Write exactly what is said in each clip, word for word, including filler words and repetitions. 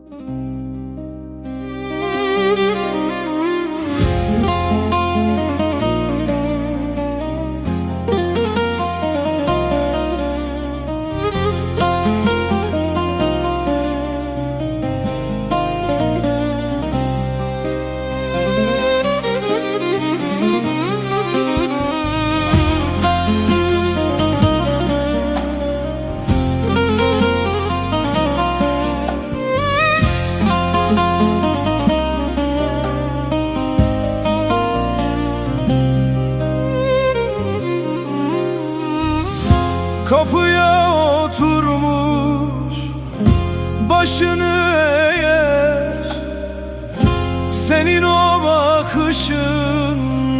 Kapıya oturmuş başını eğer, senin o bakışın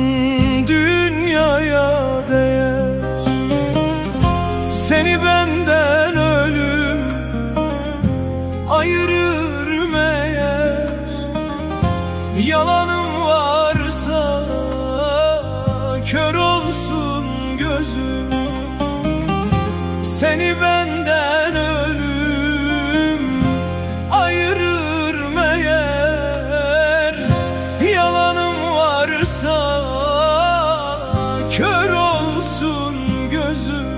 dünyaya değer. Seni benden ölüm ayırır meğer, yalanım varsa kör olsun gözüm. Seni benden ölüm ayırır meğer, yalanım varsa kör olsun gözüm.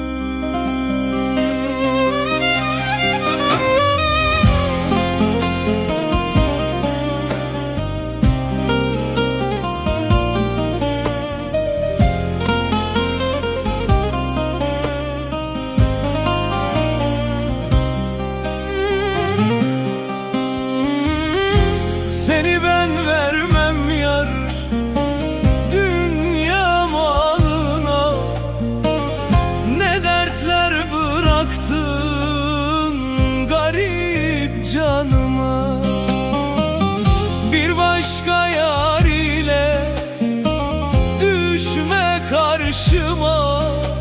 Seni ben vermem yar dünya malına, ne dertler bıraktın garip canıma. Bir başka yar ile düşme karşıma,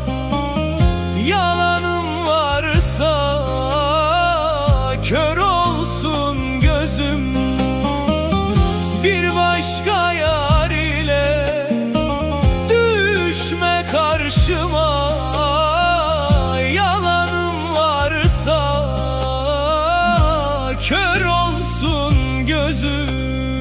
yalanım varsa kör olsun gözüm. Bir başka yar ile düşme karşıma, yalanım varsa kör olsun gözüm.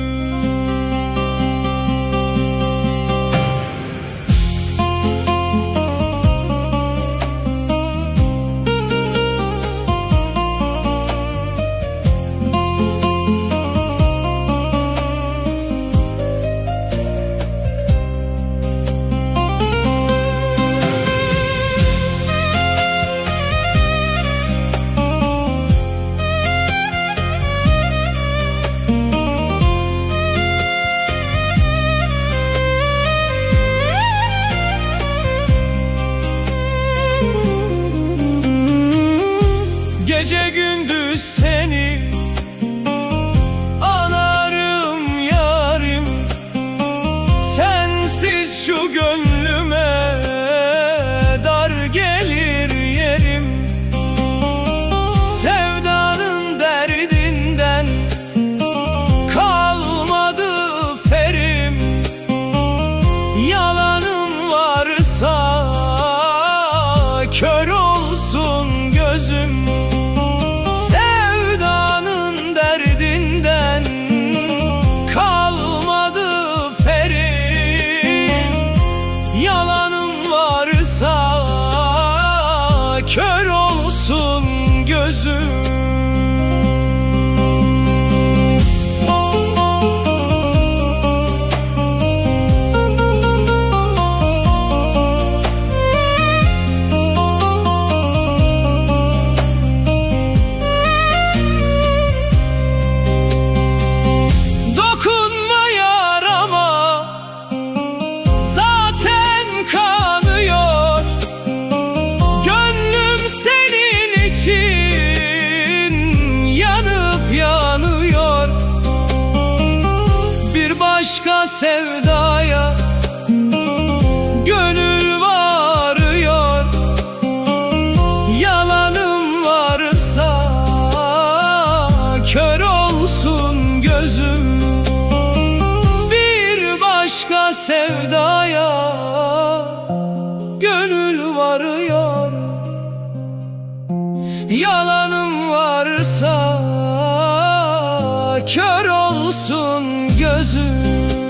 Gece gündüz seni anarım yarim, sensiz şu gönlüme dar gelir yerim. Sevdanın derdinden kalmadı ferim, yalanım varsa kör olsun gözüm. Kör olsun gözüm. Dokunma yarama, zaten kanıyor. Gönlüm senin için yanıp yanıyor. Bir başka sevdaya gönül varıyor, yalanım varsa kör olsun gözüm. Bir başka sevdaya gönül varıyor, yalanım varsa kör olsun gözüm.